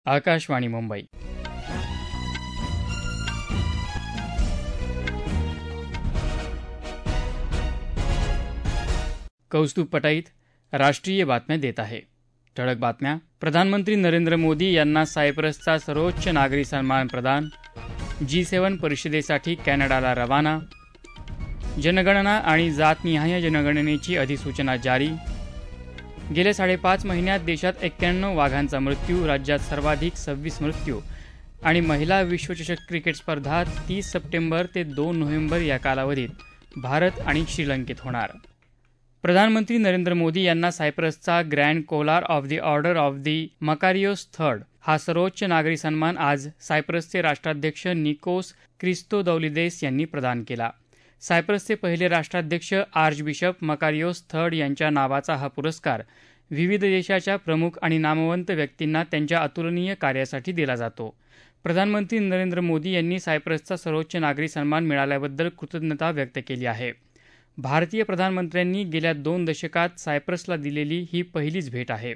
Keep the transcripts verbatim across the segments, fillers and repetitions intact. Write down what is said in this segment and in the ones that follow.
आकाशवाणी मुंबई. कौस्तुभ पटाईत राष्ट्रीय बातम्या देत आहे. ठळक बातम्या. प्रधानमंत्री नरेंद्र मोदी यांना सायप्रसचा सर्वोच्च नागरी सन्मान प्रदान. जी सेवन परिषदेसाठी कॅनडाला रवाना. जनगणना आणि जातनिहाय जनगणनेची अधिसूचना जारी. गेल्या साडेपाच महिन्यात देशात एक्क्याण्णव वाघांचा मृत्यू. राज्यात सर्वाधिक सव्वीस मृत्यू. आणि महिला विश्वचषक क्रिकेट स्पर्धा तीस सप्टेंबर ते दोन नोव्हेंबर या कालावधीत भारत आणि श्रीलंकेत होणार. प्रधानमंत्री नरेंद्र मोदी यांना सायप्रसचा grand collar of the order of the Makarios third हा सर्वोच्च नागरी सन्मान आज सायप्रसचे राष्ट्राध्यक्ष निकोस क्रिस्तोदौलिदेस यांनी प्रदान केला. सायप्रसचे पहिले राष्ट्राध्यक्ष आर्चबिशप मकारियोस थर्ड यांच्या नावाचा हा पुरस्कार विविध देशाच्या प्रमुख आणि नामवंत व्यक्तींना त्यांच्या अतुलनीय कार्यासाठी दिला जातो. प्रधानमंत्री नरेंद्र मोदी यांनी सायप्रसचा सर्वोच्च नागरी सन्मान मिळाल्याबद्दल कृतज्ञता व्यक्त केली आहे. भारतीय प्रधानमंत्र्यांनी गेल्या दोन दशकात सायप्रसला दिलेली ही पहिलीच भेट आहे.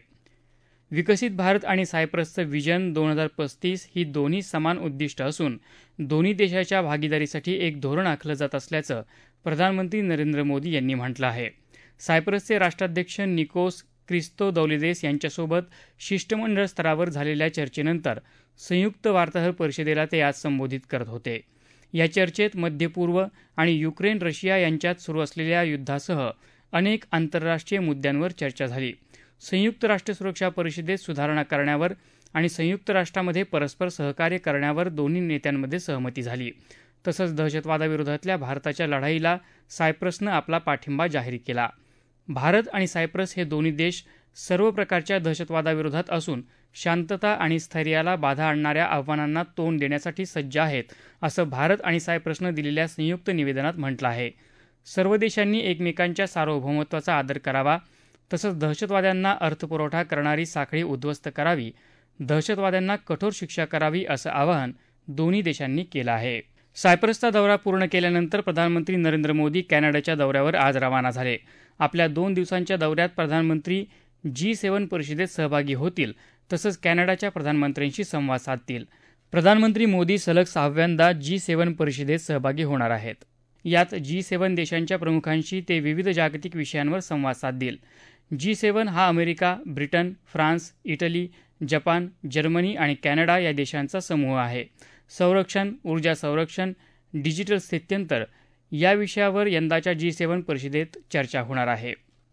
विकसित भारत आणि सायप्रसचं विजन दोन हजार पस्तीस ही दोन्ही समान उद्दिष्ट असून दोन्ही देशाच्या भागीदारीसाठी एक धोरण आखलं जात असल्याचं प्रधानमंत्री नरेंद्र मोदी यांनी म्हटलं आहे. सायप्रसचे राष्ट्राध्यक्ष निकोस क्रिस्तोदौलिदेस यांच्यासोबत शिष्टमंडळ स्तरावर झालेल्या चर्चेनंतर संयुक्त वार्ताहर परिषदेला ते आज संबोधित करत होते. या चर्चेत मध्यपूर्व आणि युक्रेन रशिया यांच्यात सुरू असलेल्या युद्धासह अनेक आंतरराष्ट्रीय मुद्द्यांवर चर्चा झाली. संयुक्त राष्ट्र सुरक्षा परिषदेत सुधारणा करण्यावर आणि संयुक्त राष्ट्रामध्ये परस्पर सहकार्य करण्यावर दोन्ही नेत्यांमध्ये सहमती झाली. तसंच दहशतवादाविरोधातल्या भारताच्या लढाईला सायप्रसनं आपला पाठिंबा जाहीर केला. भारत आणि सायप्रस हे दोन्ही देश सर्व प्रकारच्या दहशतवादाविरोधात असून शांतता आणि स्थैर्याला बाधा आणणाऱ्या आव्हानांना तोंड देण्यासाठी सज्ज आहेत, असं भारत आणि सायप्रसनं दिलेल्या संयुक्त निवेदनात म्हटलं आहे. सर्व देशांनी एकमेकांच्या सार्वभौमत्वाचा आदर करावा, तसंच दहशतवाद्यांना अर्थपुरवठा करणारी साखळी उद्ध्वस्त करावी, दहशतवाद्यांना कठोर शिक्षा करावी असं आवाहन दोन्ही देशांनी केलं आहे. सायप्रसचा दौरा पूर्ण केल्यानंतर प्रधानमंत्री नरेंद्र मोदी कॅनडाच्या दौऱ्यावर आज रवाना झाले. आपल्या दोन दिवसांच्या दौऱ्यात प्रधानमंत्री जी सेवन परिषदेत सहभागी होतील, तसंच कॅनडाच्या प्रधानमंत्र्यांशी संवाद साधतील. प्रधानमंत्री मोदी सलग सहाव्यांदा जी सेवन परिषदेत सहभागी होणार आहेत. यात जी सेवन देशांच्या प्रमुखांशी ते विविध जागतिक विषयांवर संवाद साधतील. जी सेवन हा America, Britain, France, Italy, Japan, Germany आणि कॅनडा या देशांचा समूह आहे. संरक्षण, ऊर्जा संरक्षण, डिजिटल स्थित्यंतर या विषयावर यंदाच्या जी सेवन परिषदेत चर्चा होणार आहे.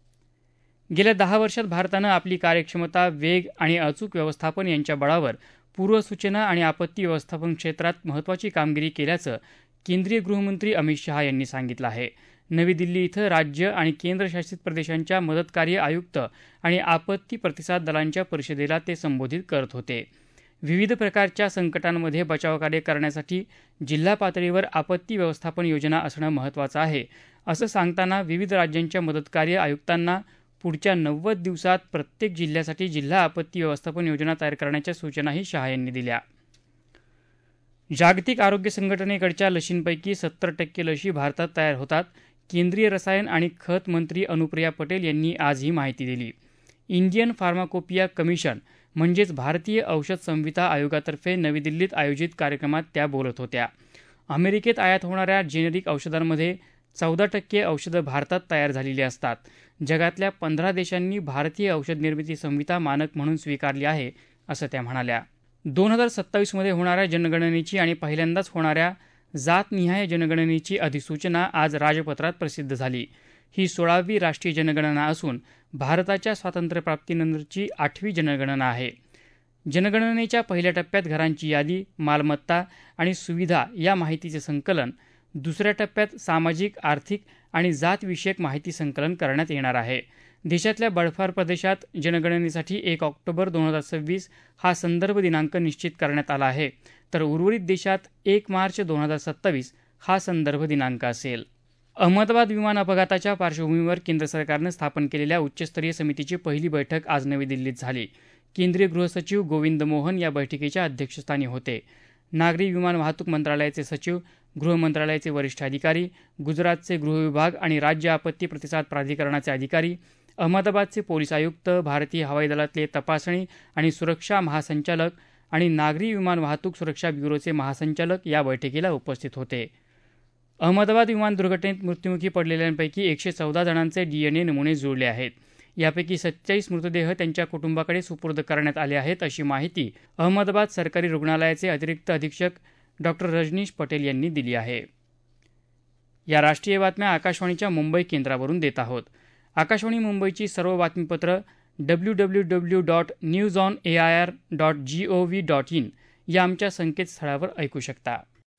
गेल्या दहा वर्षात भारतानं आपली कार्यक्षमता, वेग आणि अचूक व्यवस्थापन यांच्या बळावर पूर्वसूचना आणि आपत्ती व्यवस्थापन क्षेत्रात महत्त्वाची कामगिरी केल्याचं केंद्रीय गृहमंत्री अमित शहा यांनी सांगितलं आहे. नवी दिल्ली इथं राज्य आणि केंद्रशासित प्रदेशांच्या मदतकार्य आयुक्त आणि आपत्ती प्रतिसाद दलांच्या परिषदेला ते संबोधित करत होते. विविध प्रकारच्या संकटांमध्ये बचावकार्य करण्यासाठी जिल्हा पातळीवर आपत्ती व्यवस्थापन योजना असणं महत्त्वाचं आहे, असं सांगताना विविध राज्यांच्या मदतकार्य आयुक्तांना पुढच्या नव्वद दिवसात प्रत्येक जिल्ह्यासाठी जिल्हा आपत्ती व्यवस्थापन योजना तयार करण्याच्या सूचनाही शहा यांनी दिल्या. जागतिक आरोग्य संघटनेकडच्या लशींपैकी सत्तर टक्के लशी भारतात तयार होतात. केंद्रीय रसायन आणि खत मंत्री अनुप्रिया पटेल यांनी आज ही माहिती दिली. इंडियन फार्माकोपिया कमिशन म्हणजेच भारतीय औषध संहिता आयोगातर्फे नवी दिल्लीत आयोजित कार्यक्रमात त्या बोलत होत्या. अमेरिकेत आयात होणाऱ्या जेनेरिक औषधांमध्ये चौदा टक्के औषधं भारतात तयार झालेली असतात. जगातल्या पंधरा देशांनी भारतीय औषध निर्मिती संहिता मानक म्हणून स्वीकारली आहे, असं त्या म्हणाल्या. दोन हजार सत्तावीसमध्ये होणाऱ्या जनगणनेची आणि पहिल्यांदाच होणाऱ्या जातनिहाय जनगणनेची अधिसूचना आज राजपत्रात प्रसिद्ध झाली. ही सोळावी राष्ट्रीय जनगणना असून भारताच्या स्वातंत्र्यप्राप्तीनंतरची आठवी जनगणना आहे. जनगणनेच्या पहिल्या टप्प्यात घरांची यादी, मालमत्ता आणि सुविधा या माहितीचे संकलन, दुसऱ्या टप्प्यात सामाजिक, आर्थिक आणि जातविषयक माहिती संकलन करण्यात येणार आहे. देशातल्या बर्फाळ प्रदेशात जनगणनेसाठी एक ऑक्टोबर दोन हजार सव्वीस हा संदर्भ दिनांक निश्चित करण्यात आला आहे, तर उर्वरित देशात एक मार्च दोन हजार सत्तावीस हा संदर्भ दिनांक असेल. अहमदाबाद विमान अपघाताच्या पार्श्वभूमीवर केंद्र सरकारनं स्थापन केलेल्या उच्चस्तरीय समितीची पहिली बैठक आज नवी दिल्लीत झाली. केंद्रीय गृहसचिव गोविंद मोहन या बैठकीच्या अध्यक्षस्थानी होते. नागरी विमान वाहतूक मंत्रालयाचे सचिव, गृह मंत्रालयाचे वरिष्ठ अधिकारी, गुजरातचे गृह विभाग आणि राज्य आपत्ती प्रतिसाद प्राधिकरणाचे अधिकारी, अहमदाबादचे पोलीस आयुक्त, भारतीय हवाई दलातले तपासणी आणि सुरक्षा महासंचालक आणि नागरी विमान वाहतूक सुरक्षा ब्युरोचे महासंचालक या बैठकीला उपस्थित होते. अहमदाबाद विमान दुर्घटनेत मृत्युमुखी पडलेल्यांपैकी एकशे चौदा जणांचे डीएनए नमुने जुळले आहेत. यापैकी सत्तेचाळीस मृतदेह त्यांच्या कुटुंबाकडे सुपूर्द करण्यात आले आहेत, अशी माहिती अहमदाबाद सरकारी रुग्णालयाचे अतिरिक्त अधीक्षक डॉक्टर रजनीश पटेल यांनी दिली आहे. या राष्ट्रीय बातम्या आकाशवाणीच्या मुंबई केंद्रावरून देत आहोत. आकाशवाणी मुंबईची सर्व बातमीपत्र W W W dot news on A I R dot G O V dot in या आमच्या संकेतस्थळावर ऐकू शकता.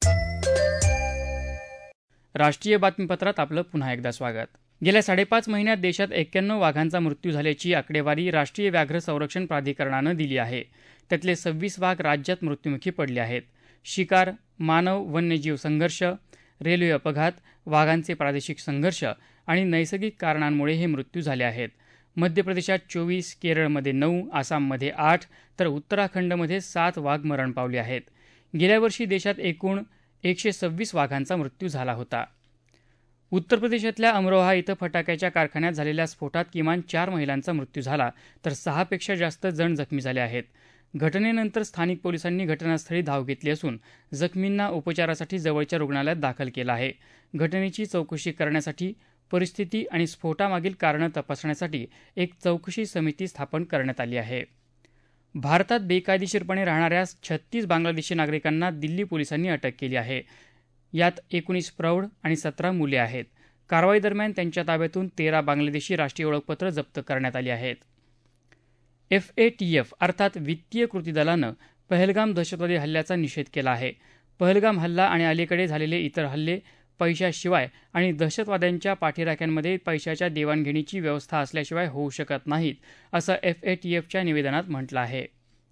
राष्ट्रीय बातमीपत्रात आपलं पुन्हा एकदा स्वागत. गेल्या साडेपाच महिन्यात देशात एक्क्याण्णव वाघांचा मृत्यू झाल्याची आकडेवारी राष्ट्रीय व्याघ्र संरक्षण प्राधिकरणानं दिली आहे. त्यातले सव्वीस वाघ राज्यात मृत्युमुखी पडले आहेत. शिकार, मानव वन्यजीव संघर्ष, रेल्वे अपघात, वाघांचे प्रादेशिक संघर्ष आणि नैसर्गिक कारणांमुळे हे मृत्यू झाले आहेत. मध्य प्रदेशात चोवीस, केरळमध्ये नऊ, आसाममध्ये आठ तर उत्तराखंडमध्ये सात वाघ मरण पावले आहेत. गेल्या वर्षी देशात एकूण एकशे सव्वीस वाघांचा मृत्यू झाला होता. उत्तर प्रदेशातल्या अमरोहा इथं फटाक्याच्या कारखान्यात झालेल्या स्फोटात किमान चार महिलांचा मृत्यू झाला तर सहापेक्षा जास्त जण जखमी झाले आहेत. घटनेनंतर स्थानिक पोलिसांनी घटनास्थळी धाव घेतली असून जखमींना उपचारासाठी जवळच्या रुग्णालयात दाखल केलं आहे. घटनेची चौकशी करण्यासाठी, परिस्थिती आणि स्फोटामागील कारणं तपासण्यासाठी एक चौकशी समिती स्थापन करण्यात आली आहे. भारतात बेकायदेशीरपणे राहणाऱ्या छत्तीस बांगलादेशी नागरिकांना दिल्ली पोलिसांनी अटक केली आहे. यात एकोणीस प्रौढ आणि सतरा मुले आहेत. कारवाई दरम्यान त्यांच्या ताब्यातून तेरा बांगलादेशी राष्ट्रीय ओळखपत्र जप्त करण्यात आली आहेत. एफ ए टी एफ अर्थात वित्तीय कृती दलानं पहलगाम दहशतवादी हल्ल्याचा निषेध केला आहे. पहलगाम हल्ला आणि अलीकडे झालेले इतर हल्ले पैशाशिवाय आणि दहशतवाद्यांच्या पाठीराख्यांमध्ये पैशाच्या देवाणघेणीची व्यवस्था असल्याशिवाय होऊ शकत नाहीत, असं एफ ए टी एफच्या निवेदनात म्हटलं आहे.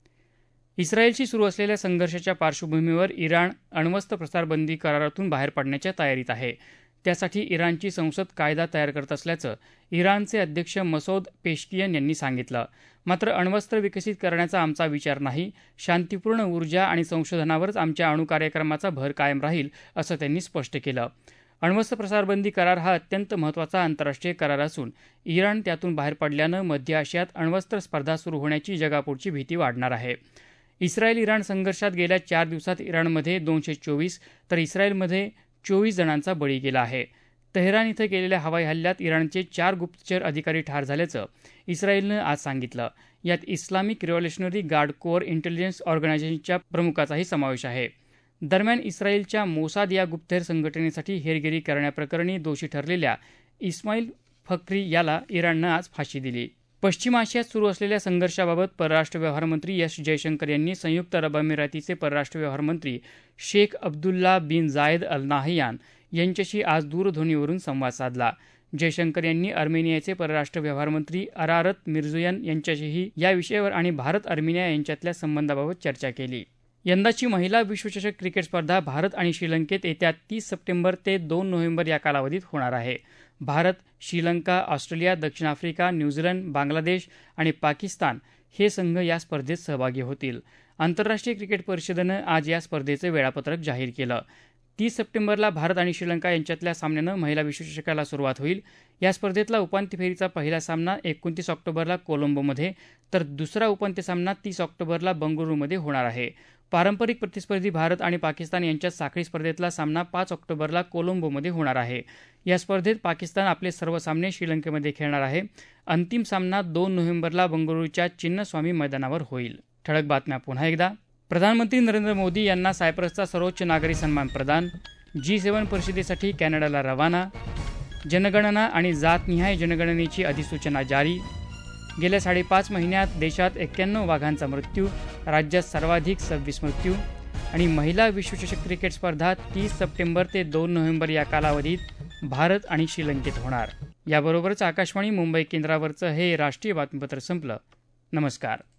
इस्रायलशी सुरू असलेल्या संघर्षाच्या पार्श्वभूमीवर इराण अण्वस्त्र प्रसारबंदी करारातून बाहेर पडण्याच्या तयारीत आहे. त्यासाठी इराणची संसद कायदा तयार करत असल्याचं इराणचे अध्यक्ष मसौद पेशकियन यांनी सांगितलं. मात्र अण्वस्त्र विकसित करण्याचा आमचा विचार नाही, शांतीपूर्ण ऊर्जा आणि संशोधनावरच आमच्या अणुकार्यक्रमाचा भर कायम राहील, असं त्यांनी स्पष्ट केलं. अण्वस्त्र प्रसारबंदी करार हा अत्यंत महत्त्वाचा आंतरराष्ट्रीय करार असून इराण त्यातून बाहेर पडल्यानं मध्य आशियात अण्वस्त्र स्पर्धा सुरू होण्याची जगापुढची भीती वाढणार आहे. इस्रायल इराण संघर्षात गेल्या चार दिवसात इराणमध्ये दोनशे चोवीस तर इस्रायलमध्ये चोवीस जणांचा बळी गेला आहे. तेहरान इथं केलेल्या हवाई हल्ल्यात इराणचे चार गुप्तचर अधिकारी ठार झाल्याचं इस्रायलनं आज सांगितलं. यात Islamic revolutionary guard corps intelligence ऑर्गनायझेशनच्या प्रमुखाचाही समावेश आहे. दरम्यान इस्रायलच्या मोसाद या गुप्तहेर संघटनेसाठी हेरगिरी करण्याप्रकरणी दोषी ठरलेल्या इस्माईल फक्री याला इराणनं आज फाशी दिली. पश्चिम आशियात सुरू असलेल्या संघर्षाबाबत परराष्ट्र व्यवहार मंत्री एस जयशंकर यांनी संयुक्त अरब अमिरातीचे परराष्ट्र व्यवहार मंत्री शेख अब्दुल्ला बिन जायद अल नाहयान यांच्याशी आज दूरध्वनीवरून संवाद साधला. जयशंकर यांनी अर्मेनियाचे परराष्ट्र व्यवहार मंत्री अरारत मिर्झोयन यांच्याशीही या विषयावर आणि भारत अर्मेनिया यांच्यातल्या संबंधाबाबत चर्चा केली. यंदाची महिला विश्वचषक क्रिकेट स्पर्धा भारत आणि श्रीलंकेत येत्या तीस सप्टेंबर ते दोन नोव्हेंबर या कालावधीत होणार आहे. भारत, श्रीलंका, ऑस्ट्रेलिया, दक्षिण आफ्रिका, न्यूझीलंड, बांगलादेश आणि पाकिस्तान हे संघ या स्पर्धेत सहभागी होतील. आंतरराष्ट्रीय क्रिकेट परिषदेनं आज या स्पर्धेचं वेळापत्रक जाहीर केलं. तीस सप्टेंबरला भारत आणि श्रीलंका यांच्यातल्या सामन्यानं महिला विश्वचषकाला सुरुवात होईल. या स्पर्धेतला उपांत्य फेरीचा पहिला सामना एकोणतीस ऑक्टोबरला कोलंबोमध्ये तर दुसरा उपांत्य सामना तीस ऑक्टोबरला बंगळुरूमध्ये होणार आहे. पारंपरिक प्रतिस्पर्धी भारत आणि पाकिस्तान यांच्यात साखळी स्पर्धेतला सामना पाच ऑक्टोबरला कोलंबोमध्ये होणार आहे. या स्पर्धेत पाकिस्तान आपले सर्व सामने श्रीलंकेमध्ये खेळणार आहे. अंतिम सामना दोन नोव्हेंबरला बंगळुरूच्या चिन्नस्वामी मैदानावर होईल. ठळक बातम्या पुन्हा एकदा. प्रधानमंत्री नरेंद्र मोदी यांना सायप्रसचा सर्वोच्च नागरी सन्मान प्रदान. जी सेव्हन परिषदेसाठी कॅनडाला रवाना. जनगणना आणि जातनिहाय जनगणनेची अधिसूचना जारी. गेल्या साडेपाच महिन्यात देशात एक्क्याण्णव वाघांचा मृत्यू, राज्यात सर्वाधिक सव्वीस मृत्यू. आणि महिला विश्वचषक क्रिकेट स्पर्धा तीस सप्टेंबर ते दोन नोव्हेंबर या कालावधीत भारत आणि श्रीलंकेत होणार. याबरोबरच आकाशवाणी मुंबई केंद्रावरचं हे राष्ट्रीय बातमीपत्र संपलं. नमस्कार.